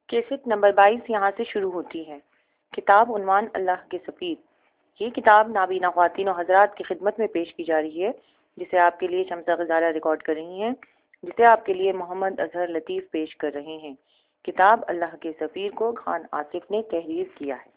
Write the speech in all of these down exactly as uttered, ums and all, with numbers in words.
Cassette number بائیس یہاں سے شروع ہوتی ہے۔ کتاب عنوان اللہ کے سفیر۔ یہ کتاب نابینا خواتین و حضرات کی خدمت میں پیش کی جا رہی ہے، جسے آپ کے لیے شمسہ غزالہ ریکارڈ کر رہی ہیں، جسے آپ کے لیے محمد اظہر لطیف پیش کر رہے ہیں۔ کتاب اللہ کے سفیر کو خان آصف نے تحریر کیا ہے۔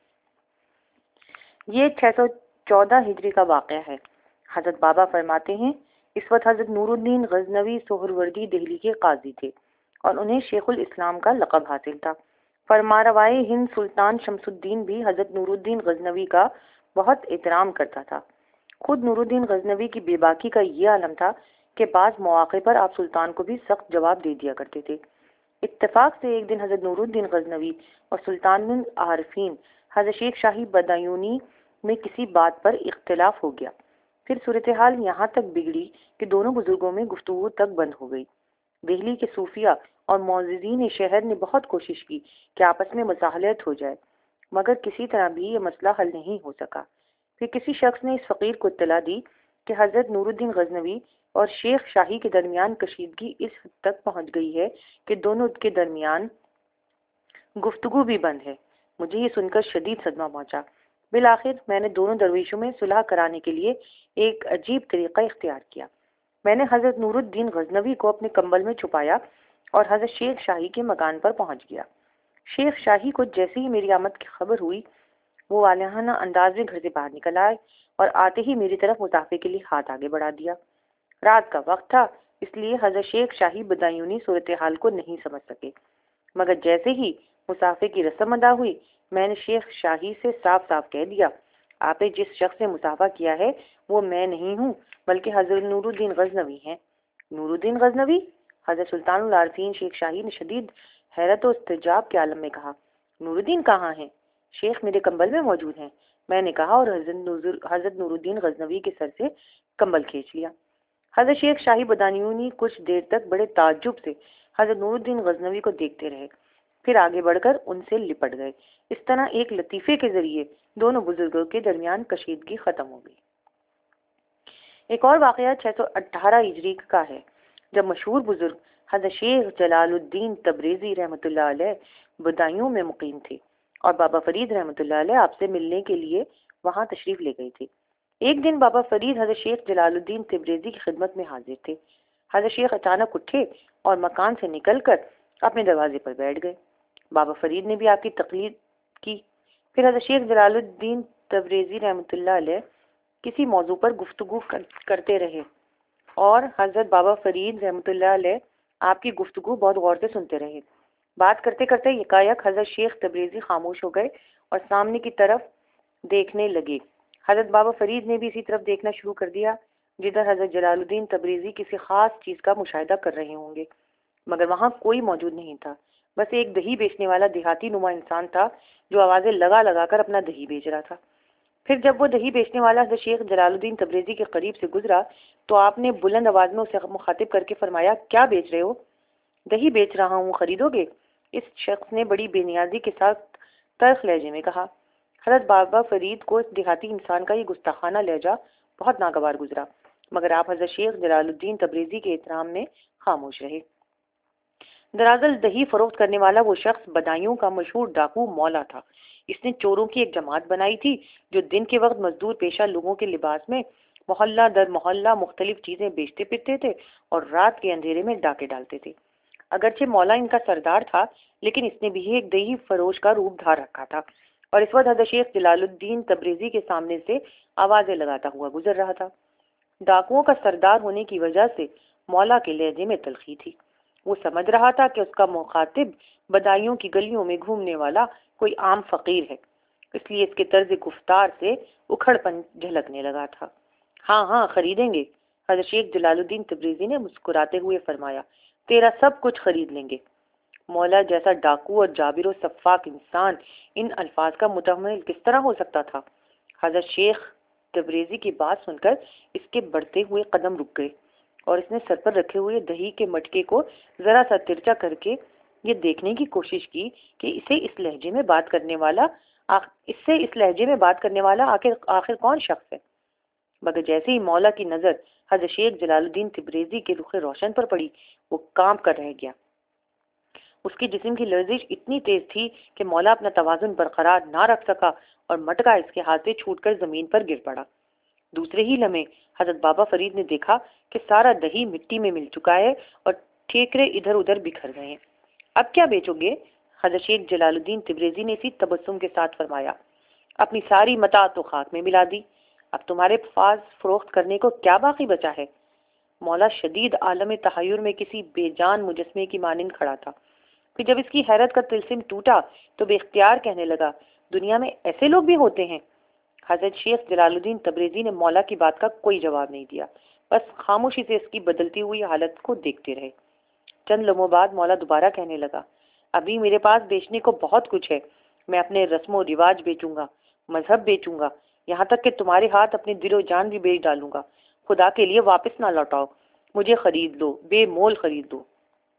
یہ چھ سو چودہ ہجری کا واقعہ ہے۔ حضرت بابا فرماتے ہیں، اس وقت حضرت نور الدین غزنوی سہروردی دہلی کے قاضی تھے اور انہیں شیخ الاسلام کا لقب حاصل تھا۔ فرمانروائے ہند سلطان شمس الدین بھی حضرت نور الدین غزنوی کا بہت احترام کرتا تھا۔ خود نور الدین غزنوی کی بے باکی کا یہ عالم تھا کہ بعض مواقع پر آپ سلطان کو بھی سخت جواب دے دیا کرتے تھے۔ اتفاق سے ایک دن حضرت نور الدین غزنوی اور سلطان العارفین حضرت شیخ شاہی بدایونی میں کسی بات پر اختلاف ہو گیا۔ پھر صورتحال یہاں تک بگڑی کہ دونوں بزرگوں میں گفتگو تک بند ہو گئی۔ دہلی کے صوفیہ اور معززین شہر نے بہت کوشش کی کہ آپس میں مصالحت ہو جائے، مگر کسی طرح بھی یہ مسئلہ حل نہیں ہو سکا۔ پھر کسی شخص نے اس فقیر کو اطلاع دی کہ حضرت نور الدین غزنوی اور شیخ شاہی کے درمیان کشیدگی اس حد تک پہنچ گئی ہے کہ دونوں کے درمیان گفتگو بھی بند ہے۔ مجھے یہ سن کر شدید صدمہ پہنچا۔ بالآخر میں نے دونوں درویشوں میں صلح کرانے کے لیے ایک عجیب طریقہ اختیار کیا۔ میں نے حضرت نور الدین غزنوی کو اپنے کمبل میں چھپایا اور حضرت شیخ شاہی کے مکان پر پہنچ گیا۔ شیخ شاہی کو جیسے ہی میری آمد کی خبر ہوئی، وہ والہانہ انداز میں گھر سے باہر نکل آئے اور آتے ہی میری طرف مسافے کے لیے ہاتھ آگے بڑھا دیا۔ رات کا وقت تھا، اس لیے حضرت شیخ شاہی بدایونی صورتحال کو نہیں سمجھ سکے، مگر جیسے ہی مسافے کی رسم ادا ہوئی، میں نے شیخ شاہی سے صاف صاف کہہ دیا، آپ نے جس شخص سے مسافہ کیا ہے وہ میں نہیں ہوں بلکہ حضرت نور الدین غزنوی ہیں۔ نور الدین غزنوی؟ حضرت سلطان العارفین شیخ شاہی نے شدید حیرت و استعجاب کے عالم میں کہا، نور الدین کہاں ہیں؟ شیخ میرے کمبل میں موجود ہیں، میں نے کہا، اور حضرت نور الدین غزنوی کے سر سے کمبل کھینچ لیا۔ حضرت شیخ شاہی بدایونی کچھ دیر تک بڑے تعجب سے حضرت نور الدین غزنوی کو دیکھتے رہے، پھر آگے بڑھ کر ان سے لپٹ گئے۔ اس طرح ایک لطیفے کے ذریعے دونوں بزرگوں کے درمیان کشیدگی ختم ہو گئی۔ ایک اور واقعہ چھ سو اٹھارہ ہجری کا ہے، جب مشہور بزرگ حضرت شیخ جلال الدین تبریزی رحمۃ اللہ علیہ بدایوں میں مقیم تھے اور بابا فرید رحمۃ اللہ علیہ آپ سے ملنے کے لیے وہاں تشریف لے گئے تھے۔ ایک دن بابا فرید حضرت شیخ جلال الدین تبریزی کی خدمت میں حاضر تھے۔ حضرت شیخ اچانک اٹھے اور مکان سے نکل کر اپنے دروازے پر بیٹھ گئے۔ بابا فرید نے بھی آپ کی تقلید کی۔ پھر حضرت شیخ جلال الدین تبریزی رحمۃ اللہ علیہ کسی موضوع پر گفتگو کرتے رہے اور حضرت بابا فرید رحمۃ اللہ علیہ آپ کی گفتگو بہت غور سے سنتے رہے۔ بات کرتے کرتے یکایک حضرت شیخ تبریزی خاموش ہو گئے اور سامنے کی طرف دیکھنے لگے۔ حضرت بابا فرید نے بھی اسی طرف دیکھنا شروع کر دیا جدھر حضرت جلال الدین تبریزی کسی خاص چیز کا مشاہدہ کر رہے ہوں گے، مگر وہاں کوئی موجود نہیں تھا۔ بس ایک دہی بیچنے والا دیہاتی نما انسان تھا جو آوازیں لگا لگا کر اپنا دہی بیچ رہا تھا۔ پھر جب وہ دہی بیچنے والا حضرت شیخ جلال الدین تبریزی کے قریب سے گزرا تو آپ نے بلند آواز میں اسے مخاطب کر کے فرمایا، کیا بیچ رہے ہو؟ دہی بیچ رہا ہوں، خریدو گے؟ اس شخص نے بڑی بے نیازی کے ساتھ تلخ لہجے میں کہا۔ حضرت بابا فرید کو اس دیہاتی انسان کا یہ گستاخانہ لہجہ بہت ناگوار گزرا، مگر آپ حضرت شیخ جلال الدین تبریزی کے احترام میں خاموش رہے۔ دراصل دہی فروخت کرنے والا وہ شخص بدایوں کا مشہور ڈاکو مولا تھا۔ اس نے چوروں کی ایک جماعت بنائی تھی جو دن کے وقت مزدور پیشہ لوگوں کے لباس میں محلہ در محلہ مختلف چیزیں بیچتے پھرتے تھے اور رات کے اندھیرے میں ڈاکے ڈالتے تھے۔ اگرچہ مولا ان کا سردار تھا، لیکن اس نے بھی ایک دہی فروش کا روپ دھار رکھا تھا اور اس وقت حضرت شیخ جلال الدین تبریزی کے سامنے سے آوازیں لگاتا ہوا گزر رہا تھا۔ ڈاکوؤں کا سردار ہونے کی وجہ سے مولا کے لہجے میں تلخی تھی۔ وہ سمجھ رہا تھا کہ اس کا مخاطب بدایوں کی گلیوں میں گھومنے والا کوئی عام فقیر ہے، اس لیے اس کے طرز گفتار سے اکھڑ پن جھلکنے لگا تھا۔ ہاں ہاں خریدیں گے، حضرت شیخ جلال الدین تبریزی نے مسکراتے ہوئے فرمایا، تیرا سب کچھ خرید لیں گے۔ مولا جیسا ڈاکو اور جابر و سفاک انسان ان الفاظ کا متحمل کس طرح ہو سکتا تھا؟ حضرت شیخ تبریزی کی بات سن کر اس کے بڑھتے ہوئے قدم رک گئے اور اس نے سر پر رکھے ہوئے دہی کے مٹکے کو ذرا سا ترچا کر کے یہ دیکھنے کی کوشش کی کہ اسے اس لہجے میں بات کرنے والا اس سے اس لہجے میں بات کرنے والا آخر آخر کون شخص ہے، مگر جیسے ہی مولا کی نظر حضرت شیخ جلال الدین تبریزی کے رخ روشن پر پڑی، وہ کانپ کر رہ گیا۔ اس کے جسم کی لرزش اتنی تیز تھی کہ مولا اپنا توازن برقرار نہ رکھ سکا اور مٹکا اس کے ہاتھ سے چھوٹ کر زمین پر گر پڑا۔ دوسرے ہی لمحے حضرت بابا فرید نے دیکھا کہ سارا دہی مٹی میں مل چکا ہے اور ٹھیکرے ادھر ادھر بکھر گئے ہیں۔ اب کیا بیچو گے؟ حضرت شیخ جلال الدین تبریزی نے اسی تبسم کے ساتھ فرمایا۔ اپنی ساری متاع تو خاک میں ملا دی، اب تمہارے پاس فروخت کرنے کو کیا باقی بچا ہے؟ مولا شدید عالم تحیر میں کسی بے جان مجسمے کی مانند کھڑا تھا۔ پھر جب اس کی حیرت کا طلسم ٹوٹا تو بے اختیار کہنے لگا، دنیا میں ایسے لوگ بھی ہوتے ہیں؟ حضرت شیخ جلال الدین تبریزی نے مولا کی بات کا کوئی جواب نہیں دیا، بس خاموشی سے اس کی بدلتی ہوئی حالت کو دیکھتے رہے۔ چند لمحوں بعد مولا دوبارہ کہنے لگا، ابھی میرے پاس بیچنے کو بہت کچھ ہے، میں اپنے رسم و رواج بیچوں گا، مذہب بیچوں گا، یہاں تک کہ تمہارے ہاتھ اپنی دل و جان بھی بیچ ڈالوں گا، خدا کے لیے واپس نہ لوٹاؤ، مجھے خرید لو، بے مول خرید لو۔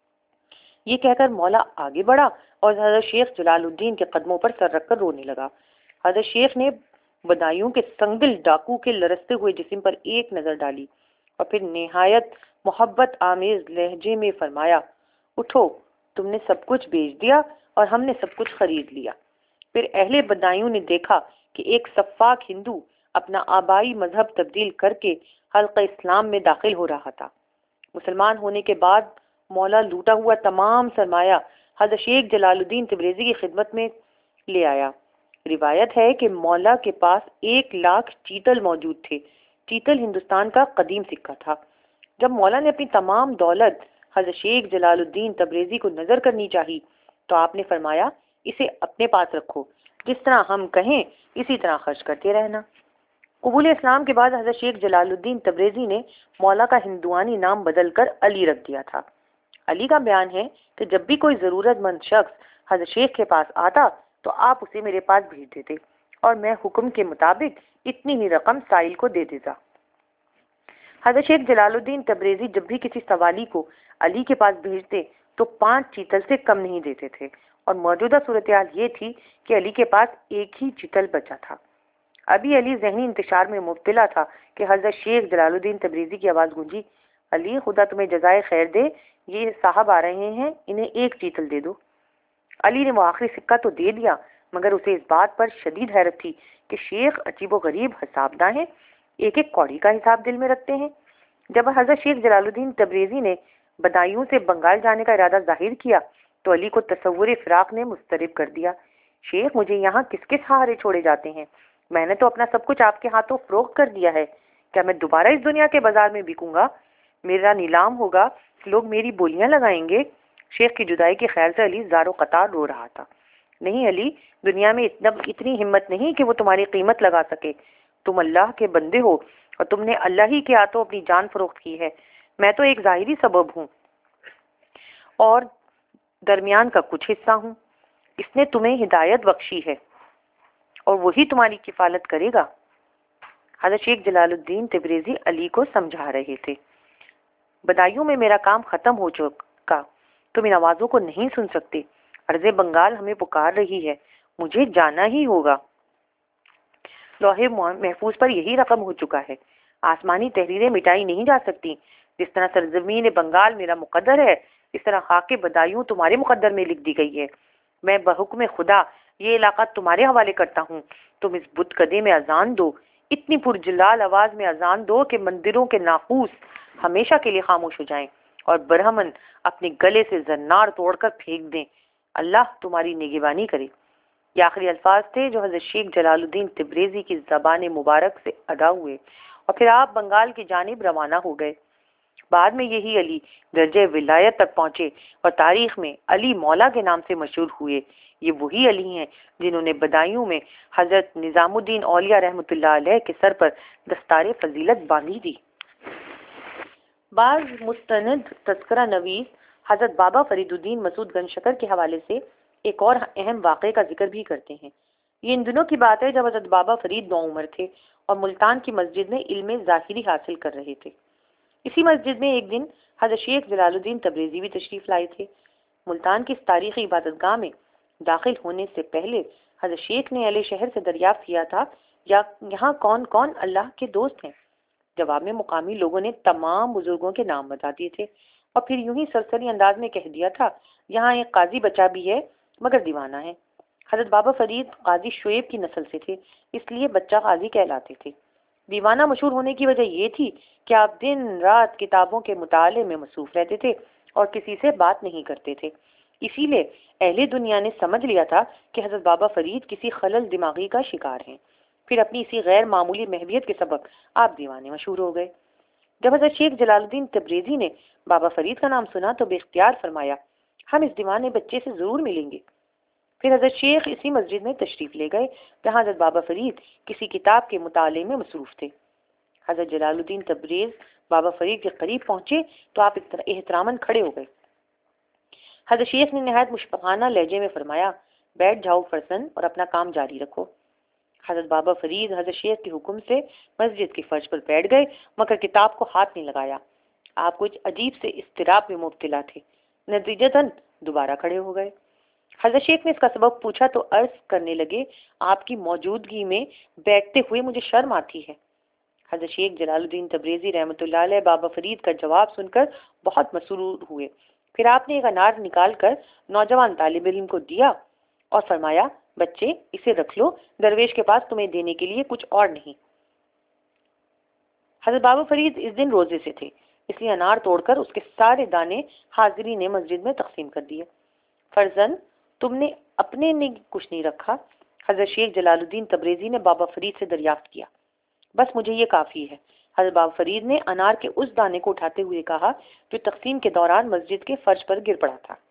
یہ کہہ کر مولا آگے بڑھا اور حضرت شیخ جلال الدین کے قدموں پر سر رکھ کر رونے لگا۔ حضرت شیخ نے بدایوں کے سنگدل ڈاکو کے لرزتے ہوئے جسم پر ایک نظر ڈالی اور پھر نہایت محبت آمیز لہجے میں فرمایا، اٹھو، تم نے سب کچھ بیچ دیا اور ہم نے سب کچھ خرید لیا۔ پھر اہل بدایوں نے دیکھا کہ ایک سفاک ہندو اپنا آبائی مذہب تبدیل کر کے حلقہ اسلام میں داخل ہو رہا تھا۔ مسلمان ہونے کے بعد مولا لوٹا ہوا تمام سرمایہ حضرت شیخ جلال الدین تبریزی کی خدمت میں لے آیا۔ روایت ہے کہ مولا کے پاس ایک لاکھ چیتل موجود تھے۔ چیتل ہندوستان کا قدیم سکہ تھا۔ جب مولا نے اپنی تمام دولت حضرت شیخ جلال الدین تبریزی کو نظر کرنی چاہی تو آپ نے فرمایا، اسے اپنے پاس رکھو، جس طرح ہم کہیں اسی طرح خرچ کرتے رہنا۔ قبول اسلام کے بعد حضرت شیخ جلال الدین تبریزی نے مولا کا ہندوانی نام بدل کر علی رکھ دیا تھا۔ علی کا بیان ہے کہ جب بھی کوئی ضرورت مند شخص حضرت شیخ کے پاس آتا تو آپ اسے میرے پاس بھیج دیتے اور میں حکم کے مطابق اتنی ہی رقم سائل کو دے دیتا۔ حضرت شیخ جلال الدین تبریزی جب بھی کسی سوالی کو علی کے پاس بھیجتے تو پانچ چیتل سے کم نہیں دیتے تھے، اور موجودہ صورتحال یہ تھی کہ علی کے پاس ایک ہی چیتل بچا تھا۔ ابھی علی ذہنی انتشار میں مبتلا تھا کہ حضرت شیخ جلال الدین تبریزی کی آواز گونجی، علی، خدا تمہیں جزائے خیر دے، یہ صاحب آ رہے ہیں، انہیں ایک چیتل دے دو۔ علی نے وہ آخری سکہ تو دے دیا، مگر اسے اس بات پر شدید حیرت تھی کہ شیخ عجیب و غریب حسابدار ہیں، ایک ایک کوڑی کا حساب دل میں رکھتے ہیں۔ جب حضرت شیخ جلال الدین تبریزی نے بدایوں سے بنگال جانے کا ارادہ ظاہر کیا تو علی کو تصور فراق نے مضطرب کر دیا۔ شیخ، مجھے یہاں کس کے سہارے چھوڑے جاتے ہیں؟ میں نے تو اپنا سب کچھ آپ کے ہاتھوں فروخت کر دیا ہے، کیا میں دوبارہ اس دنیا کے بازار میں بکوں گا؟ میرا نیلام ہوگا، لوگ میری بولیاں لگائیں گے۔ شیخ کی جدائی کے خیال سے علی زار و قطار رو رہا تھا۔ نہیں علی، دنیا میں اتنا اتنی ہمت نہیں کہ وہ تمہاری قیمت لگا سکے۔ تم اللہ کے بندے ہو اور تم نے اللہ ہی کے ہاتھوں اپنی جان فروخت کی ہے، میں تو ایک ظاہری سبب ہوں اور درمیان کا کچھ حصہ ہوں۔ اس نے تمہیں ہدایت بخشی ہے اور وہی تمہاری کفالت کرے گا۔ حضرت شیخ جلال الدین تبریزی علی کو سمجھا رہے تھے، بدایوں میں میرا کام ختم ہو چکا، تم ان آوازوں کو نہیں سن سکتے، ارض بنگال ہمیں پکار رہی ہے، مجھے جانا ہی ہوگا۔ لوہے محفوظ پر یہی رقم ہو چکا ہے، آسمانی تحریریں مٹائی نہیں جا سکتی۔ جس طرح سرزمین بنگال میرا مقدر ہے، اس طرح خاک بدایوں تمہارے مقدر میں لکھ دی گئی ہے۔ میں بحکم خدا یہ علاقہ تمہارے حوالے کرتا ہوں، تم اس بت کدے میں اذان دو، اتنی پرجلال آواز میں اذان دو کہ مندروں کے ناقوس ہمیشہ کے لیے خاموش ہو جائیں اور برہمن اپنے گلے سے زنار توڑ کر پھینک دیں۔ اللہ تمہاری نگہبانی کرے۔ یہ آخری الفاظ تھے جو حضرت شیخ جلال الدین تبریزی کی زبان مبارک سے ادا ہوئے اور پھر آپ بنگال کی جانب روانہ ہو گئے۔ بعد میں یہی علی درجہ ولایت تک پہنچے اور تاریخ میں علی مولا کے نام سے مشہور ہوئے۔ یہ وہی علی ہیں جنہوں نے بدایوں میں حضرت نظام الدین اولیاء رحمۃ اللہ علیہ کے سر پر دستار فضیلت باندھی تھی۔ بعض مستند تذکرہ نویس حضرت بابا فرید الدین مسعود گنج شکر کے حوالے سے ایک اور اہم واقعے کا ذکر بھی کرتے ہیں۔ یہ ان دنوں کی بات ہے جب حضرت بابا فرید نوعمر تھے اور ملتان کی مسجد میں علم ظاہری حاصل کر رہے تھے۔ اسی مسجد میں ایک دن حضرت شیخ جلال الدین تبریزی بھی تشریف لائے تھے۔ ملتان کی اس تاریخی عبادت گاہ میں داخل ہونے سے پہلے حضرت شیخ نے اہل شہر سے دریافت کیا تھا یا یہاں کون کون اللہ کے دوست ہیں۔ جواب میں مقامی لوگوں نے تمام بزرگوں کے نام بتا دیے تھے اور پھر یوں ہی سرسری انداز میں کہہ دیا تھا، یہاں ایک قاضی بچہ بھی ہے مگر دیوانہ ہے۔ حضرت بابا فرید قاضی شعیب کی نسل سے تھے، اس لیے بچہ قاضی کہلاتے تھے۔ دیوانہ مشہور ہونے کی وجہ یہ تھی کہ آپ دن رات کتابوں کے مطالعے میں مصروف رہتے تھے اور کسی سے بات نہیں کرتے تھے۔ اسی لیے اہل دنیا نے سمجھ لیا تھا کہ حضرت بابا فرید کسی خلل دماغی کا شکار ہیں۔ پھر اپنی اسی غیر معمولی محبیت کے سبب آپ دیوانے مشہور ہو گئے۔ جب حضرت شیخ جلال الدین تبریزی نے بابا فرید کا نام سنا تو بے اختیار فرمایا، ہم اس دیوانے بچے سے ضرور ملیں گے۔ پھر حضرت شیخ اسی مسجد میں تشریف لے گئے جہاں حضرت بابا فرید کسی کتاب کے مطالعے میں مصروف تھے۔ حضرت جلال الدین تبریز بابا فرید کے قریب پہنچے تو آپ احتراماً کھڑے ہو گئے۔ حضرت شیخ نے نہایت مشفقانہ لہجے میں فرمایا، بیٹھ جاؤ فرزند اور اپنا کام جاری رکھو۔ حضرت بابا فرید حضرت شیخ کے حکم سے مسجد کے فرش پر بیٹھ گئے مگر کتاب کو ہاتھ نہیں لگایا۔ آپ کچھ عجیب سے اضطراب میں مبتلا تھے، نتیجتاً دوبارہ کھڑے ہو گئے۔ حضرت شیخ نے اس کا سبب پوچھا تو عرض کرنے لگے، آپ کی موجودگی میں بیٹھتے ہوئے مجھے شرم آتی ہے۔ حضرت شیخ جلال الدین تبریزی رحمۃ اللہ علیہ بابا فرید کا جواب سن کر بہت مسرور ہوئے۔ پھر آپ نے ایک انار نکال کر نوجوان طالب علم کو دیا اور فرمایا، بچے اسے رکھ لو، درویش کے پاس تمہیں دینے کے لیے کچھ اور نہیں۔ حضرت بابا فرید اس دن روزے سے تھے، اس لیے انار توڑ کر اس کے سارے دانے حاضرین مسجد میں تقسیم کر دیے۔ فرزند، تم نے اپنے نے کچھ نہیں رکھا؟ حضرت شیخ جلال الدین تبریزی نے بابا فرید سے دریافت کیا۔ بس مجھے یہ کافی ہے، حضرت بابا فرید نے انار کے اس دانے کو اٹھاتے ہوئے کہا جو تقسیم کے دوران مسجد کے فرش پر گر پڑا تھا۔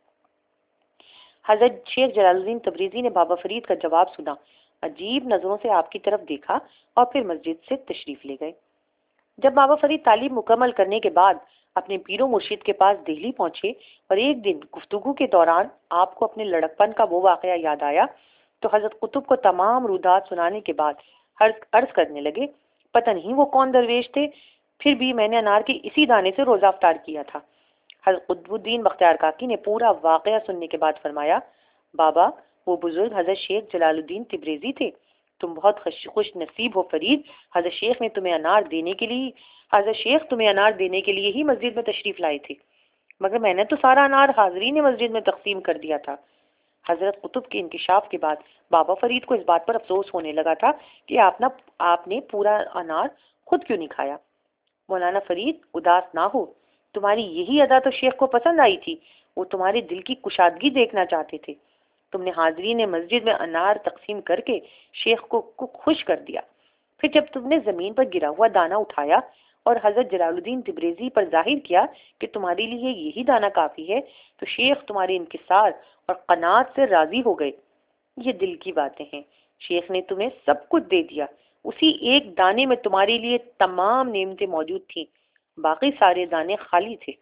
حضرت شیخ جلال الدین تبریزی نے بابا فرید کا جواب سنا، عجیب نظروں سے آپ کی طرف دیکھا اور پھر مسجد سے تشریف لے گئے۔ جب بابا فرید تعلیم مکمل کرنے کے بعد اپنے پیر و مرشد کے پاس دہلی پہنچے اور ایک دن گفتگو کے دوران آپ کو اپنے لڑکپن کا وہ واقعہ یاد آیا تو حضرت قطب کو تمام رودات سنانے کے بعد عرض کرنے لگے، پتہ نہیں وہ کون درویش تھے، پھر بھی میں نے انار کے اسی دانے سے روزہ افطار کیا تھا۔ حضرت قطب الدین بختیار کاکی نے پورا واقعہ سننے کے بعد فرمایا، بابا وہ بزرگ حضرت شیخ جلال الدین تبریزی تھے، تم بہت خوش نصیب ہو فرید، حضرت شیخ نے تمہیں انار دینے کے لیے حضرت شیخ تمہیں انار دینے کے لیے ہی مسجد میں تشریف لائے تھے، مگر میں نے تو سارا انار حاضرین مسجد میں تقسیم کر دیا تھا۔ حضرت قطب کے انکشاف کے بعد بابا فرید کو اس بات پر افسوس ہونے لگا تھا کہ آپ, آپ نے پورا انار خود کیوں نہیں کھایا۔ مولانا فرید اداس نہ ہو، تمہاری یہی ادا تو شیخ کو پسند آئی تھی، وہ تمہارے دل کی کشادگی دیکھنا چاہتے تھے۔ تم نے حاضرین مسجد میں انار تقسیم کر کے شیخ کو, کو خوش کر دیا۔ پھر جب تم نے زمین پر گرا ہوا دانہ اٹھایا اور حضرت جلال الدین تبریزی پر ظاہر کیا کہ تمہارے لیے یہی دانہ کافی ہے تو شیخ تمہارے انکسار اور قناعت سے راضی ہو گئے۔ یہ دل کی باتیں ہیں، شیخ نے تمہیں سب کچھ دے دیا، اسی ایک دانے میں تمہارے لیے تمام نعمتیں موجود تھیں، باقی سارے دانے خالی تھے۔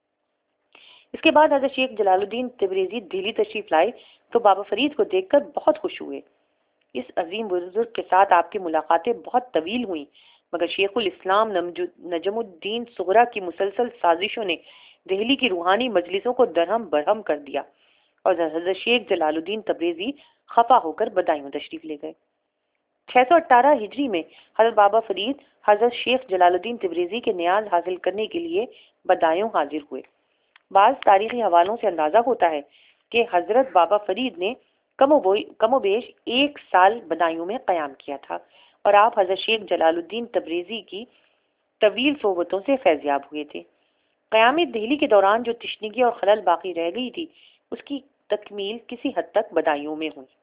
اس کے بعد حضرت شیخ جلال الدین تبریزی دہلی تشریف لائے تو بابا فرید کو دیکھ کر بہت خوش ہوئے۔ اس عظیم بزرگ کے ساتھ آپ کی ملاقاتیں بہت طویل ہوئیں، مگر شیخ الاسلام نجم الدین صغرا کی مسلسل سازشوں نے دہلی کی روحانی مجلسوں کو درہم برہم کر دیا اور حضرت شیخ جلال الدین تبریزی خفا ہو کر بدایوں تشریف لے گئے۔ چھ سو اٹھارہ ہجری میں حضرت بابا فرید حضرت شیخ جلال الدین تبریزی کے نیاز حاصل کرنے کے لیے بدایوں حاضر ہوئے۔ بعض تاریخی حوالوں سے اندازہ ہوتا ہے کہ حضرت بابا فرید نے کم و, کم و بیش ایک سال بدایوں میں قیام کیا تھا اور آپ حضرت شیخ جلال الدین تبریزی کی طویل صحبتوں سے فیضیاب ہوئے تھے۔ قیام دہلی کے دوران جو تشنگی اور خلل باقی رہ گئی تھی اس کی تکمیل کسی حد تک بدایوں میں ہوئی۔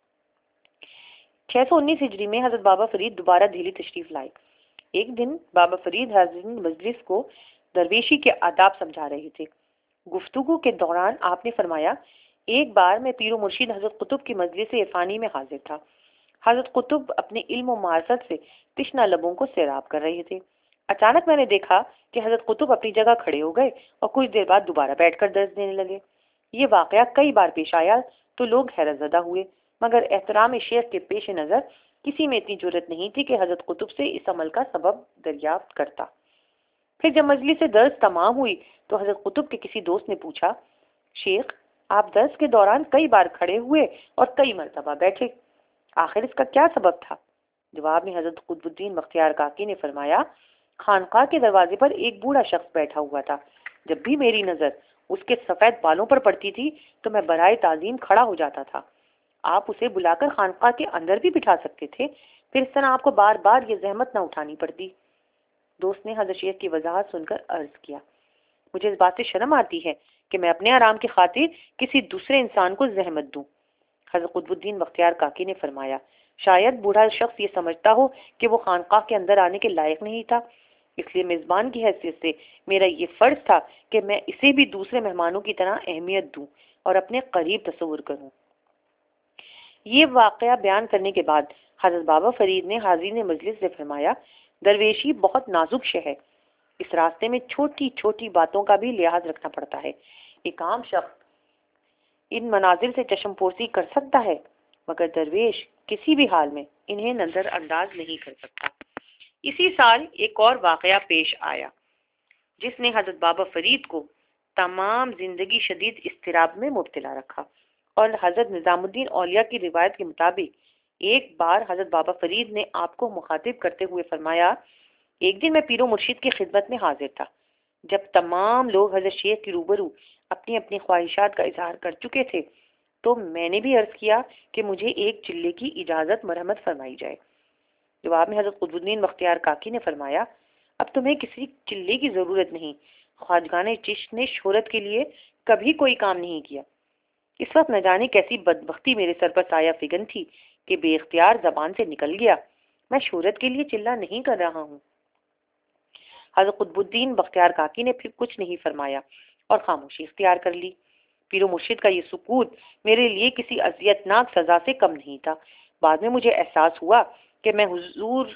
چھ سو انیس ہجری میں حضرت بابا فرید دوبارہ دہلی تشریف لائے۔ ایک دن بابا فرید حاضرین مجلس کو درویشی کے آداب سمجھا رہے تھے۔ گفتگو کے دوران آپ نے فرمایا، ایک بار میں پیر و مرشید حضرت قطب کی مجلس عرفانی میں حاضر تھا۔ حضرت قطب اپنے علم و معرفت سے تشنہ لبوں کو سیراب کر رہے تھے۔ اچانک میں نے دیکھا کہ حضرت قطب اپنی جگہ کھڑے ہو گئے اور کچھ دیر بعد دوبارہ بیٹھ کر درس دینے لگے۔ یہ واقعہ کئی بار پیش آیا تو لوگ حیرت زدہ ہوئے، مگر احترام شیخ کے پیش نظر کسی میں اتنی جرأت نہیں تھی کہ حضرت قطب سے اس عمل کا سبب دریافت کرتا۔ پھر جب مجلس سے درس تمام ہوئی تو حضرت قطب کے کسی دوست نے پوچھا، شیخ آپ درس کے دوران کئی بار کھڑے ہوئے اور کئی مرتبہ بیٹھے، آخر اس کا کیا سبب تھا؟ جواب میں حضرت قطب الدین بختیار کاکی نے فرمایا، خانقاہ کے دروازے پر ایک بوڑھا شخص بیٹھا ہوا تھا، جب بھی میری نظر اس کے سفید بالوں پر پڑتی تھی تو میں برائے تعظیم کھڑا ہو جاتا تھا۔ آپ اسے بلا کر خانقاہ کے اندر بھی بٹھا سکتے تھے، پھر اس طرح آپ کو بار بار یہ زحمت نہ اٹھانی پڑتی۔ دوست نے حضرت شیخ کی وضاحت سن کر عرض کیا، مجھے اس بات سے شرم آتی ہے کہ میں اپنے آرام کی خاطر کسی دوسرے انسان کو زحمت دوں۔ حضرت قطب الدین بختیار کاکی نے فرمایا، شاید بوڑھا شخص یہ سمجھتا ہو کہ وہ خانقاہ کے اندر آنے کے لائق نہیں تھا، اس لیے میزبان کی حیثیت سے میرا یہ فرض تھا کہ میں اسے بھی دوسرے مہمانوں کی طرح اہمیت دوں اور اپنے قریب تصور کروں۔ یہ واقعہ بیان کرنے کے بعد حضرت بابا فرید نے حاضرین مجلس سے فرمایا، درویشی بہت نازک شے ہے، اس راستے میں چھوٹی چھوٹی باتوں کا بھی لحاظ رکھنا پڑتا ہے۔ ایک عام شخص ان مناظر سے چشم پوشی کر سکتا ہے مگر درویش کسی بھی حال میں انہیں نظر انداز نہیں کر سکتا۔ اسی سال ایک اور واقعہ پیش آیا جس نے حضرت بابا فرید کو تمام زندگی شدید اضطراب میں مبتلا رکھا، اور حضرت نظام الدین اولیاء کی روایت کے مطابق ایک بار حضرت بابا فرید نے آپ کو مخاطب کرتے ہوئے فرمایا، ایک دن میں پیر و مرشد کی خدمت میں حاضر تھا، جب تمام لوگ حضرت شیخ کی روبرو اپنی اپنی خواہشات کا اظہار کر چکے تھے تو میں نے بھی عرض کیا کہ مجھے ایک چلے کی اجازت مرحمت فرمائی جائے۔ جواب میں حضرت قطب الدین بختیار کاکی نے فرمایا، اب تمہیں کسی چلے کی ضرورت نہیں، خواجگان چشت نے شہرت کے لیے کبھی کوئی کام نہیں کیا۔ اس وقت نہ جانے کیسی بدبختی میرے سر پر سایہ فگن تھی کہ بے اختیار زبان سے نکل گیا، میں شہرت کے لیے چلہ نہیں کر رہا ہوں۔ حضرت قطب الدین بختیار کاکی نے پھر کچھ نہیں فرمایا اور خاموشی اختیار کر لی۔ پیر و مرشد کا یہ سکوت میرے لیے کسی اذیت ناک سزا سے کم نہیں تھا۔ بعد میں مجھے احساس ہوا کہ میں حضور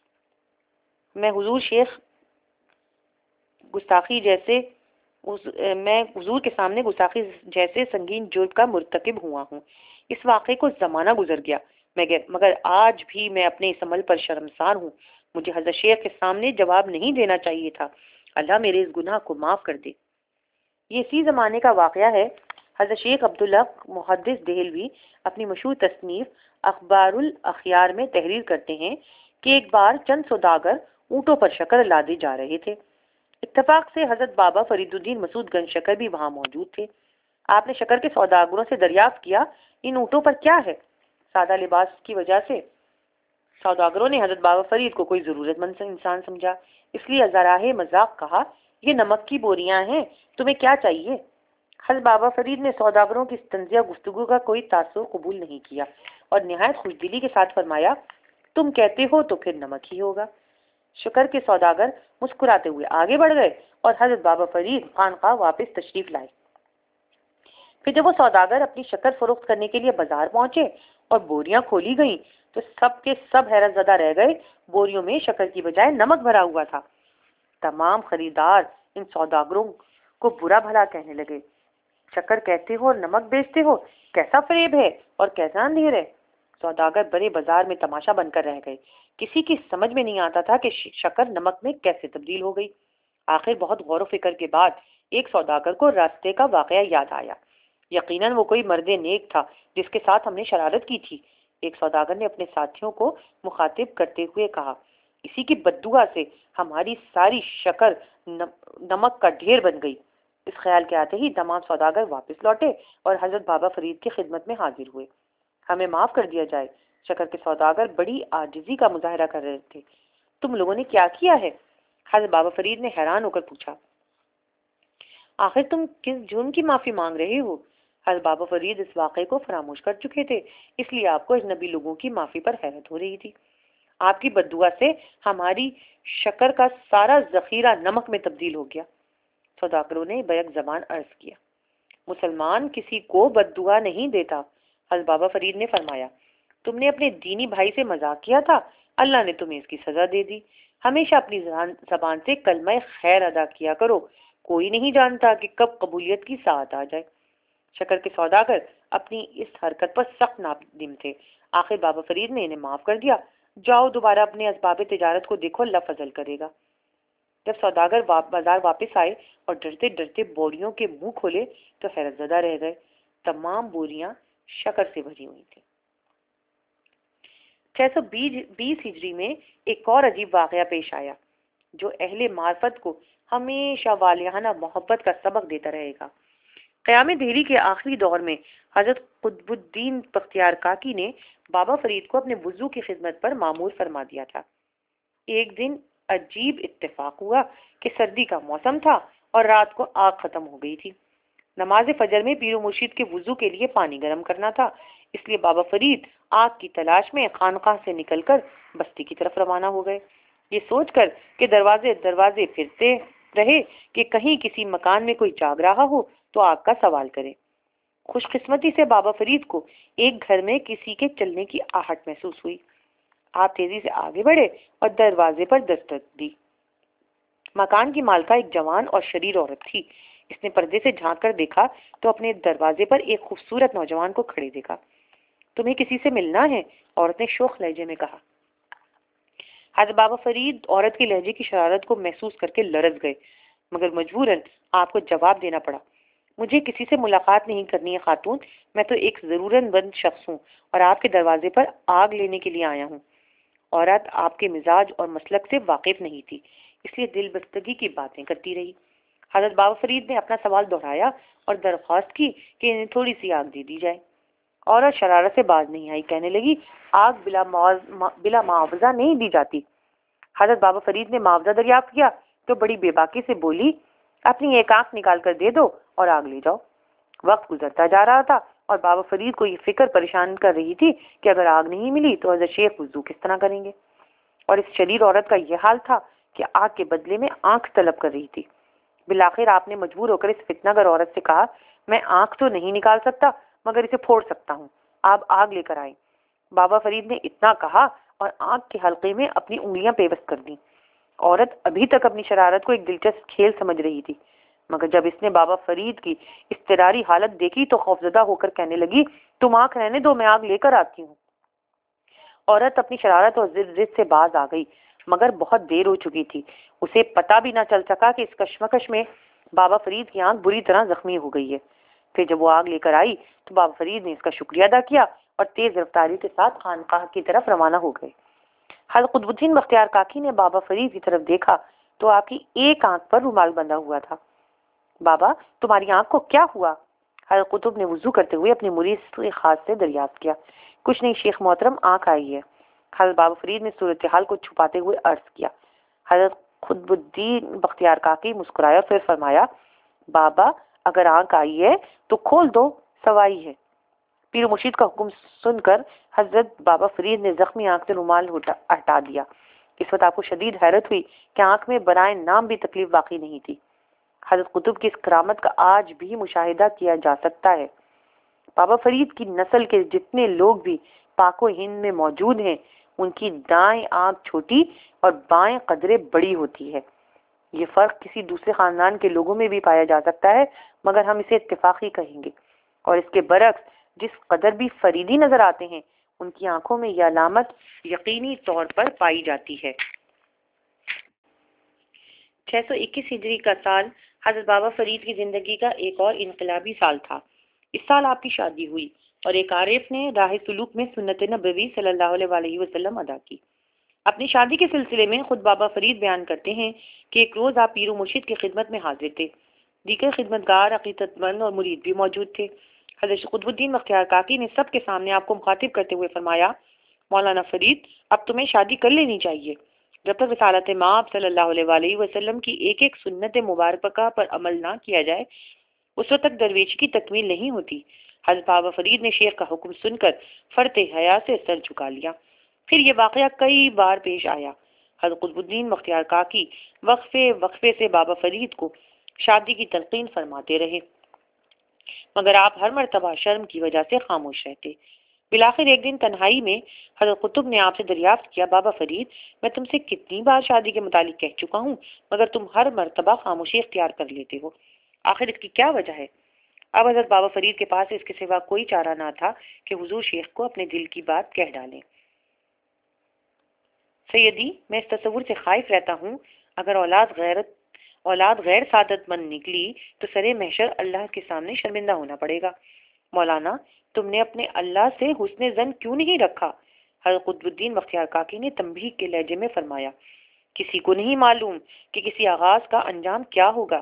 میں حضور شیخ گستاخی جیسے میں حضور کے سامنے گستاخی جیسے سنگین جرم کا مرتکب ہوا ہوں۔ اس واقعے کو زمانہ گزر گیا مگر مگر آج بھی میں اپنے اس عمل پر شرمسار ہوں۔ مجھے حضرت شیخ کے سامنے جواب نہیں دینا چاہیے تھا۔ اللہ میرے اس گناہ کو معاف کر دے۔ یہ اسی زمانے کا واقعہ ہے۔ حضرت شیخ عبدالحق محدث دہلوی اپنی مشہور تصنیف اخبار الاخیار میں تحریر کرتے ہیں کہ ایک بار چند سوداگر اونٹوں پر شکر لادے جا رہے تھے۔ اتفاق سے حضرت بابا فرید الدین مسعود گنج شکر بھی وہاں موجود تھے۔ آپ نے شکر کے سوداگروں سے دریافت کیا، ان اونٹوں پر کیا ہے؟ سادہ لباس کی وجہ سے سوداگروں نے حضرت بابا فرید کو کوئی ضرورت مند انسان سمجھا، اس لیے ذراہ مذاق کہا، یہ نمک کی بوریاں ہیں، تمہیں کیا چاہیے؟ حضرت بابا فرید نے سوداگروں کی اس طنزیہ گفتگو کا کوئی تاثر قبول نہیں کیا اور نہایت خوشدلی کے ساتھ فرمایا، تم کہتے ہو تو پھر نمک ہی ہوگا۔ شکر کے سوداگر مسکراتے ہوئے آگے بڑھ گئے اور حضرت بابا فرید خانقاہ واپس تشریف لائے۔ پھر جب وہ سوداگر اپنی شکر فروخت کرنے کے لیے بازار پہنچے اور بوریاں کھولی گئیں تو سب کے سب حیرت زدہ رہ گئے، بوریوں میں شکر کی بجائے نمک بھرا ہوا تھا۔ تمام خریدار ان سوداگروں کو برا بھلا کہنے لگے، شکر کہتے ہو اور نمک بیچتے ہو، کیسا فریب ہے اور کیسا اندھیر ہے۔ سوداگر بڑے بازار میں تماشا بن کر رہ گئے، کسی کی سمجھ میں نہیں آتا تھا کہ شکر نمک میں کیسے تبدیل ہو گئی۔ آخر بہت غور و فکر کے بعد ایک سوداگر کو راستے کا واقعہ یاد آیا، یقیناً وہ کوئی مرد نیک تھا جس کے ساتھ ہم نے شرارت کی تھی۔ ایک سوداگر نے اپنے ساتھیوں کو مخاطب کرتے ہوئے کہا، اسی کی بددعا سے ہماری ساری شکر نمک کا ڈھیر بن گئی۔ اس خیال کے آتے ہی تمام سوداگر واپس لوٹے اور حضرت بابا فرید کی خدمت میں حاضر ہوئے۔ ہمیں معاف کر دیا جائے۔ شکر کے سوداگر بڑی عاجزی کا مظاہرہ کر رہے تھے۔ تم لوگوں نے کیا کیا ہے؟ حضرت بابا فرید نے حیران ہو کر پوچھا۔ آخر تم کس جرم کی معافی مانگ رہے ہو؟ حضرت بابا فرید اس واقعے کو فراموش کر چکے تھے، اس لیے آپ کو اجنبی لوگوں کی معافی پر حیرت ہو رہی تھی۔ آپ کی بددعا سے ہماری شکر کا سارا ذخیرہ نمک میں تبدیل ہو گیا۔ سوداگروں نے بیک زبان عرض کیا، مسلمان کسی کو بددعا نہیں دیتا۔ حضرت بابا فرید نے فرمایا، تم نے اپنے دینی بھائی سے مذاق کیا تھا، اللہ نے تمہیں اس کی سزا دے دی۔ ہمیشہ اپنی زبان سے کلمہ خیر ادا کیا کرو، کوئی نہیں جانتا کہ کب قبولیت کی ساعت آ جائے۔ شکر کے سوداگر اپنی اس حرکت پر سخت نادم تھے۔ آخر بابا فرید نے انہیں معاف کر دیا، جاؤ دوبارہ اپنے اسباب تجارت کو دیکھو، اللہ فضل کرے گا۔ جب سوداگر بازار واپس آئے اور ڈرتے ڈرتے بوریوں کے منہ کھولے تو حیرت زدہ رہ گئے، تمام بوریاں شکر سے بھری ہوئی تھیں۔ چھ سو بیس ہجری میں ایک اور عجیب واقعہ پیش آیا جو اہل معرفت کو ہمیشہ والہانہ محبت کا سبق دیتا رہے گا۔ قیام دہلی کے آخری دور میں حضرت قطب الدین بختیار کاکی نے بابا فرید کو اپنے وضو کی خدمت پر مامور فرما دیا تھا۔ ایک دن عجیب اتفاق ہوا کہ سردی کا موسم تھا اور رات کو آگ ختم ہو گئی تھی۔ نماز فجر میں پیر و مرشید کے وضو کے لیے پانی گرم کرنا تھا، اس لیے بابا فرید آگ کی تلاش میں خانقاہ سے نکل کر بستی کی طرف روانہ ہو گئے، یہ سوچ کر کہ دروازے دروازے پھرتے رہے کہ کہیں کسی مکان میں کوئی جاگ رہا ہو تو آگ کا سوال کرے۔ خوش قسمتی سے بابا فرید کو ایک گھر میں کسی کے چلنے کی آہٹ محسوس ہوئی۔ آپ تیزی سے آگے بڑھے اور دروازے پر دستک دی۔ مکان کی مالکہ ایک جوان اور شریر عورت تھی۔ اس نے پردے سے جھانک کر دیکھا تو اپنے دروازے پر ایک خوبصورت نوجوان کو کھڑے دیکھا۔ تمہیں کسی سے ملنا ہے؟ عورت نے شوخ لہجے میں کہا۔ حضرت بابا فرید عورت کی لہجے کی شرارت کو محسوس کر کے لرز گئے، مگر مجبوراً آپ کو جواب دینا پڑا۔ مجھے کسی سے ملاقات نہیں کرنی ہے خاتون، میں تو ایک ضرورت مند شخص ہوں اور آپ کے دروازے پر آگ لینے کے لیے آیا ہوں۔ عورت آپ کے مزاج اور مسلک سے واقف نہیں تھی، اس لیے دل بستگی کی باتیں کرتی رہی۔ حضرت بابا فرید نے اپنا سوال دہرایا اور درخواست کی کہ انہیں تھوڑی سی آگ دے دی جائے۔ عورت شرارت سے باز نہیں آئی، کہنے لگی آگ بلا بلا معاوضہ نہیں دی جاتی۔ حضرت بابا فرید نے معاوضہ دریافت کیا تو بڑی بے باکی سے بولی، اپنی ایک آنکھ نکال کر دے دو اور آگ لے جاؤ۔ وقت گزرتا جا رہا تھا اور بابا فرید کو یہ فکر پریشان کر رہی تھی کہ اگر آگ نہیں ملی تو حضرت شیخ وضو کس طرح کریں گے، اور اس شریر عورت کا یہ حال تھا کہ آگ کے بدلے میں آنکھ طلب کر رہی تھی۔ بالآخر آپ نے مجبور ہو کر اس فتنہ گر عورت سے کہا، میں آنکھ تو نہیں نکال سکتا مگر اسے پھوڑ سکتا ہوں، آپ آگ لے کر آئیں۔ بابا فرید نے اتنا کہا اور آنکھ کے حلقے میں اپنی انگلیاں پیوست کر دیں۔ عورت ابھی تک اپنی شرارت کو ایک دلچسپ کھیل سمجھ رہی تھی، مگر جب اس نے بابا فرید کی اضطراری حالت دیکھی تو خوفزدہ ہو کر کہنے لگی، تم آنکھ رہنے دو، میں آگ لے کر آتی ہوں۔ عورت اپنی شرارت اور ضد ضد سے باز آ گئی، مگر بہت دیر ہو چکی تھی۔ اسے پتہ بھی نہ چل سکا کہ اس کشمکش میں بابا فرید کی آنکھ بری طرح زخمی ہو گئی ہے۔ پھر جب وہ آگ لے کر آئی تو بابا فرید نے اس کا شکریہ ادا کیا اور تیز رفتاری کے ساتھ خانقاہ کی طرف روانہ ہو گئے۔ حضرت قطب الدین بختیار کاکی نے بابا فرید کی طرف دیکھا تو آپ کی ایک آنکھ پر رومال بندھا ہوا تھا۔ بابا تمہاری آنکھ کو کیا ہوا؟ حضرت قطب نے وضو کرتے ہوئے اپنی مرید خاص سے دریافت کیا۔ کچھ نہیں شیخ محترم، آنکھ آئی ہے۔ حضرت بابا فرید نے صورتحال کو چھپاتے ہوئے عرض کیا۔ حضرت قطب الدین بختیار کاکی مسکرایا اور پھر فرمایا، بابا اگر آنکھ آئی ہے تو کھول دو، سوائی ہے۔ پیر مرشید کا حکم سن کر حضرت بابا فرید نے زخمی آنکھ سے رومال ہٹا دیا۔ اس وقت آپ کو شدید حیرت ہوئی کہ آنکھ میں برائے نام بھی تکلیف باقی نہیں تھی۔ حضرت قطب کی اس کرامت کا آج بھی مشاہدہ کیا جا سکتا ہے۔ بابا فرید کی نسل کے جتنے لوگ بھی پاک و ہند میں موجود ہیں، ان کی دائیں آنکھ چھوٹی اور بائیں قدرے بڑی ہوتی ہے۔ یہ فرق کسی دوسرے خاندان کے لوگوں میں بھی پایا جا سکتا ہے، مگر ہم اسے اتفاقی کہیں گے، اور اس کے برعکس جس قدر بھی فریدی نظر آتے ہیں، ان کی آنکھوں میں یہ علامت یقینی طور پر پائی جاتی ہے۔ چھ سو اکیس ہجری کا سال حضرت بابا فرید کی زندگی کا ایک اور انقلابی سال تھا۔ اس سال آپ کی شادی ہوئی اور ایک عارف نے راہ سلوک میں سنت نبوی صلی اللہ علیہ وسلم ادا کی۔ اپنی شادی کے سلسلے میں خود بابا فرید بیان کرتے ہیں کہ ایک روز آپ پیر و مرشد کی خدمت میں حاضر تھے۔ دیگر خدمتگار، عقیدت مند اور مرید بھی موجود تھے۔ حضرت قطب الدین بختیار کاکی نے سب کے سامنے آپ کو مخاطب کرتے ہوئے فرمایا، مولانا فرید اب تمہیں شادی کر لینی چاہیے۔ جب تک رسالت مآب صلی اللہ علیہ وسلم کی ایک ایک سنت مبارکہ پر عمل نہ کیا جائے، اس وقت تک درویشی کی تکمیل نہیں ہوتی۔ حضرت بابا فرید نے شیخ کا حکم سن کر فرط حیا سے سر جھکا لیا۔ پھر یہ واقعہ کئی بار پیش آیا۔ حضرت قطب الدین بختیار کاکی وقفے وقفے سے بابا فرید کو شادی کی تلقین فرماتے رہے، مگر آپ ہر مرتبہ شرم کی وجہ سے خاموش رہتے۔ بالآخر ایک دن تنہائی میں حضرت قطب نے آپ سے دریافت کیا، بابا فرید میں تم سے کتنی بار شادی کے متعلق کہہ چکا ہوں، مگر تم ہر مرتبہ خاموشی اختیار کر لیتے ہو، آخر اس کی کیا وجہ ہے؟ اب حضرت بابا فرید کے پاس اس کے سوا کوئی چارہ نہ تھا کہ حضور شیخ کو اپنے دل کی بات کہہ ڈالیں۔ سیدی میں اس تصور سے خائف رہتا ہوں، اگر اولاد غیرت اولاد غیر سعادت مند نکلی تو سرے محشر اللہ کے سامنے شرمندہ ہونا پڑے گا۔ مولانا تم نے اپنے اللہ سے حسن ظن کیوں نہیں رکھا؟ حضرت قطب الدین بختیار کاکی نے تنبیہ کے لہجے میں فرمایا، کسی کو نہیں معلوم کہ کسی آغاز کا انجام کیا ہوگا،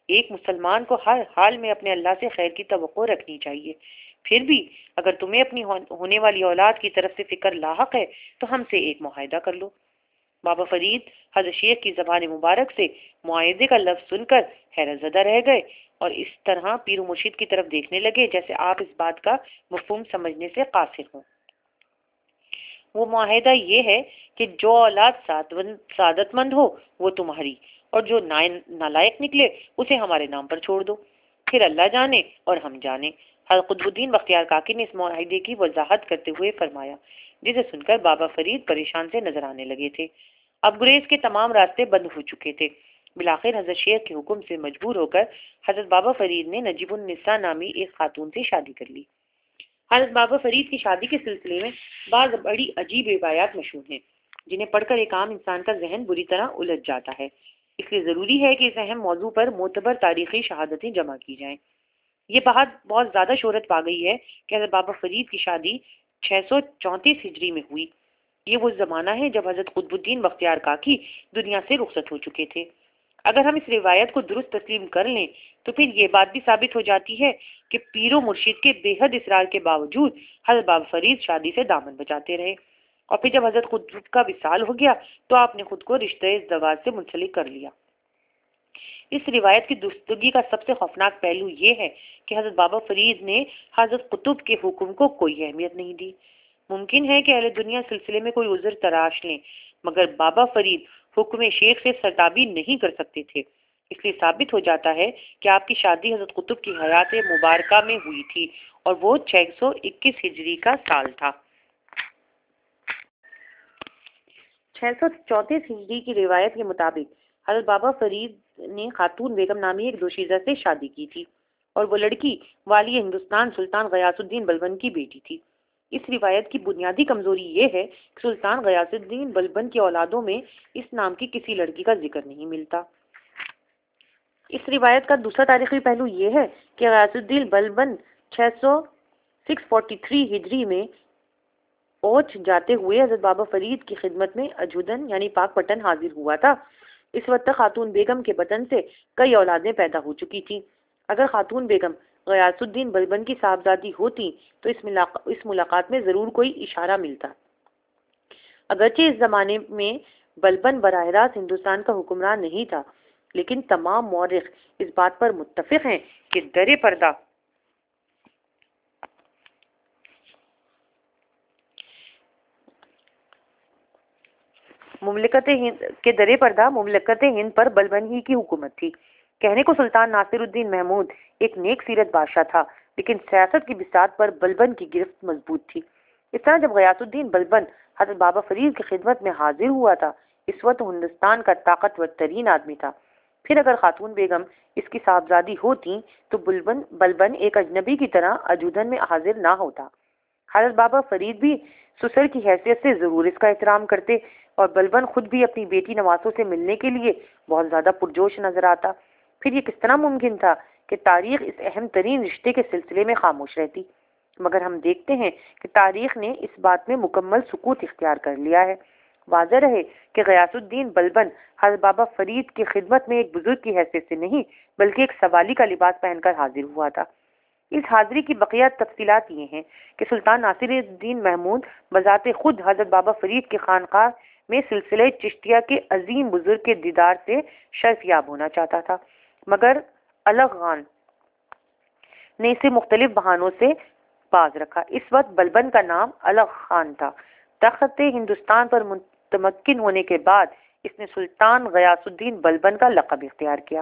ایک مسلمان کو ہر حال میں اپنے اللہ سے خیر کی توقع رکھنی چاہیے۔ پھر بھی اگر تمہیں اپنی ہونے والی اولاد کی طرف سے فکر لاحق ہے تو ہم سے ایک معاہدہ کر لو۔ بابا فرید حضرت شیخ کی زبان مبارک سے معاہدے کا لفظ سن کر حیرت زدہ رہ گئے اور اس طرح پیر و مرشد کی طرف دیکھنے لگے جیسے آپ اس بات کا مفہوم سمجھنے سے قاصر ہوں۔ وہ معاہدہ یہ ہے کہ جو اولاد سعادت مند ہو وہ تمہاری، اور جو نالائق نکلے اسے ہمارے نام پر چھوڑ دو، پھر اللہ جانے اور ہم جانے۔ حضرت قطب الدین بختیار کاکی نے اس معاہدے کی وضاحت کرتے ہوئے فرمایا، جسے سن کر بابا فرید پریشان سے نظر آنے لگے تھے۔ اب گریز کے تمام راستے بند ہو چکے تھے۔ بالآخر حضرت شیخ کے حکم سے مجبور ہو کر حضرت بابا فرید نے نجیب النساء نامی ایک خاتون سے شادی کر لی۔ حضرت بابا فرید کی شادی کے سلسلے میں بعض بڑی عجیب روایات مشہور ہیں جنہیں پڑھ کر ایک عام انسان کا ذہن بری طرح الجھ جاتا ہے۔ اس لیے ضروری ہے کہ اس اہم موضوع پر معتبر تاریخی شہادتیں جمع کی جائیں۔ یہ بات بہت زیادہ شہرت پا گئی ہے کہ حضرت بابا فرید کی شادی چھ سو چونتیس ہجری میں ہوئی۔ یہ وہ زمانہ ہے جب حضرت قطب الدین بختیار کاکی دنیا سے رخصت ہو چکے تھے۔ اگر ہم اس روایت کو درست تسلیم کر لیں تو پھر یہ بات بھی ثابت ہو جاتی ہے کہ پیر و مرشد کے بے حد اصرار کے باوجود حضرت بابا فرید شادی سے دامن بچاتے رہے، اور پھر جب حضرت قطب کا وصال ہو گیا تو آپ نے خود کو رشتہ ازدواج سے منسلک کر لیا۔ اس روایت کی درستگی کا سب سے خوفناک پہلو یہ ہے کہ حضرت بابا فرید نے حضرت قطب کے حکم کو کوئی اہمیت نہیں دی۔ ممکن ہے کہ اہل دنیا سلسلے میں کوئی عذر تراش لیں، مگر بابا فرید حکم شیخ سے سرتابی نہیں کر سکتے تھے۔ اس لیے ثابت ہو جاتا ہے کہ آپ کی شادی حضرت قطب کی حیات مبارکہ میں ہوئی تھی، اور وہ چھ سو اکیس ہجری کا سال تھا۔ چھ سو چونتیس ہجری کی روایت کے مطابق حضرت بابا فرید نے خاتون بیگم نامی ایک دوشیزہ سے شادی کی تھی، اور وہ لڑکی والی ہندوستان سلطان غیاث الدین بلبن کی بیٹی تھی۔ اس روایت کی بنیادی کمزوری یہ ہے کہ سلطان غیاث الدین بلبن کی اولادوں میں اس نام کی کسی لڑکی کا ذکر نہیں ملتا۔ اس روایت کا دوسرا تاریخی پہلو یہ ہے کہ غیاث الدین بلبن چھ سو سکس فورٹی تھری ہجری میں اوچھ جاتے ہوئے حضرت بابا فرید کی خدمت میں اجودن یعنی پاک پٹن حاضر ہوا تھا۔ اس وقت تک خاتون بیگم کے بدن سے کئی اولادیں پیدا ہو چکی تھیں۔ اگر خاتون بیگم غیاث الدین بلبن کی صاحبزادی ہوتی تو اس ملاق... اس ملاقات میں ضرور کوئی اشارہ ملتا۔ اگرچہ اس زمانے میں بلبن براہ راست ہندوستان کا حکمران نہیں تھا، لیکن تمام مورخ اس بات پر متفق ہیں کہ در پردہ مملکت ہند کے در پردہ مملکت ہند پر بلبن ہی کی حکومت تھی۔ کہنے کو سلطان ناصر الدین محمود ایک نیک سیرت بادشاہ تھا، لیکن سیاست کی بساط پر بلبن کی گرفت مضبوط تھی۔ اس طرح جب غیاث الدین بلبن حضرت بابا فرید کی خدمت میں حاضر ہوا تھا، اس وقت ہندوستان کا طاقتور ترین آدمی تھا۔ پھر اگر خاتون بیگم اس کی صاحبزادی ہوتی تو بلبن بلبن ایک اجنبی کی طرح اجودن میں حاضر نہ ہوتا۔ حضرت بابا فرید بھی سسر کی حیثیت سے ضرور اس کا احترام کرتے، اور بلبن خود بھی اپنی بیٹی نواسوں سے ملنے کے لیے بہت زیادہ پرجوش نظر آتا۔ پھر یہ کس طرح ممکن تھا کہ تاریخ اس اہم ترین رشتے کے سلسلے میں خاموش رہتی؟ مگر ہم دیکھتے ہیں کہ تاریخ نے اس بات میں مکمل سکوت اختیار کر لیا ہے۔ واضح رہے کہ غیاث الدین بلبن حضرت بابا فرید کی خدمت میں ایک بزرگ کی حیثیت سے نہیں بلکہ ایک سوالی کا لباس پہن کر حاضر ہوا تھا۔ اس حاضری کی بقیہ تفصیلات یہ ہیں کہ سلطان ناصر الدین محمود بذات خود حضرت بابا فرید کی خانقاہ میں سلسلہ چشتیہ کے عظیم بزرگ کے دیدار سے شرف یاب ہونا چاہتا تھا، مگر الغ خان نے اسے مختلف بہانوں سے باز رکھا۔ اس وقت بلبن کا نام الغ خان تھا۔ تخت ہندوستان پر متمکن ہونے کے بعد اس نے سلطان غیاث الدین بلبن کا لقب اختیار کیا۔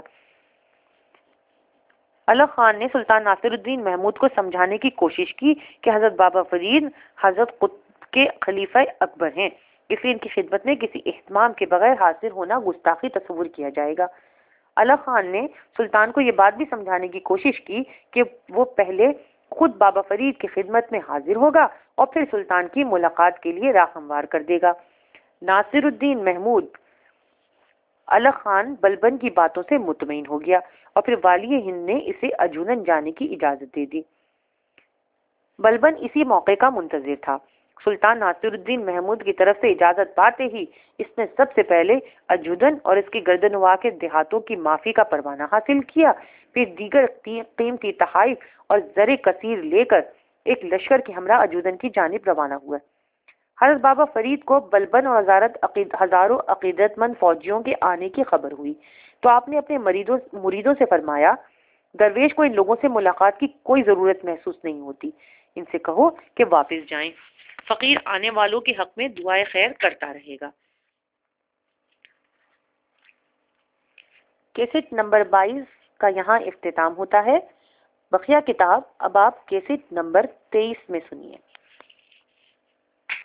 الغ خان نے سلطان ناصر الدین محمود کو سمجھانے کی کوشش کی کہ حضرت بابا فرید حضرت قطب کے خلیفہ اکبر ہیں، اس لیے ان کی خدمت میں کسی اہتمام کے بغیر حاضر ہونا گستاخی تصور کیا جائے گا۔ الغ خان نے سلطان کو یہ بات بھی سمجھانے کی کوشش کی کہ وہ پہلے خود بابا فرید کی خدمت میں حاضر ہوگا اور پھر سلطان کی ملاقات کے لیے راہ ہموار کر دے گا۔ ناصر الدین محمود الغ خان بلبن کی باتوں سے مطمئن ہو گیا اور پھر والی ہند نے اسے اجودن جانے کی اجازت دے دی۔ بلبن اسی موقع کا منتظر تھا۔ سلطان ناصر الدین محمود کی طرف سے اجازت پاتے ہی اس نے سب سے پہلے اجودن اور اس کی گردنوا کے دیہاتوں کی معافی کا پروانہ حاصل کیا، پھر دیگر قیمتی تحائف اور زر کثیر لے کر ایک لشکر کے ہمراہ اجودن کی جانب روانہ ہوا۔ حضرت بابا فرید کو بلبن اور ہزارت عقید ہزاروں عقیدت مند فوجیوں کے آنے کی خبر ہوئی تو آپ نے اپنے مریدوں مریدوں سے فرمایا، درویش کو ان لوگوں سے ملاقات کی کوئی ضرورت محسوس نہیں ہوتی، ان سے کہو کہ واپس جائیں، فقیر آنے والوں کے حق میں دعائے خیر کرتا رہے گا۔ کیسٹ نمبر بائیس کا یہاں اختتام ہوتا ہے۔ بقیہ کتاب اب آپ کیسٹ نمبر تیئیس میں سنیے۔